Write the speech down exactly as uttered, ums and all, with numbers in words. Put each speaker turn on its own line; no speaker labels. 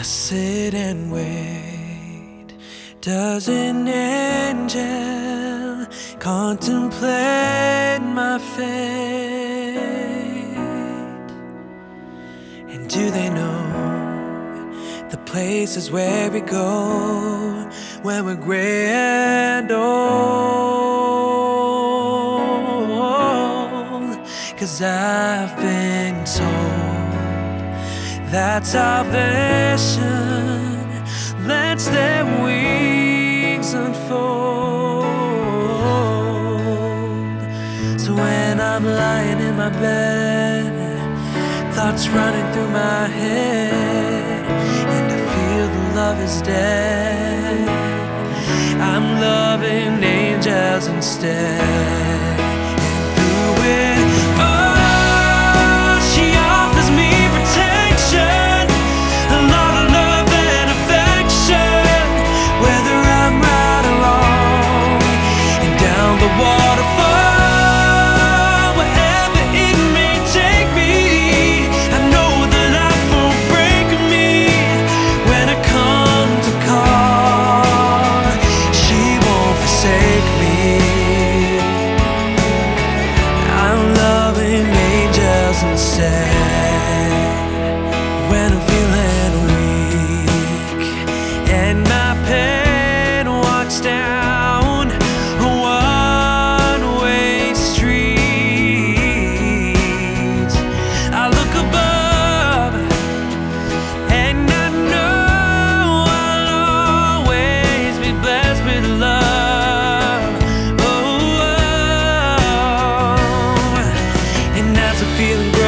I sit and wait. Does an angel contemplate my fate? And do they know the places where we go when we're gray and old? 'Cause I've been told that salvation lets their wings unfold. So when I'm lying in my bed, thoughts running through my head, and I feel the love is dead, I'm loving angels instead. And through it all, she offers me protection, a lot of love and affection, whether I'm right or wrong. And down the waterfall, wherever it may take me, I know the life won't break me. When I come to call, she won't forsake me. I'm loving angels instead. When I'm feeling weak and my pain walks down a one-way street, I look above and I know I'll always be blessed with love. Oh, oh. And as I'm feeling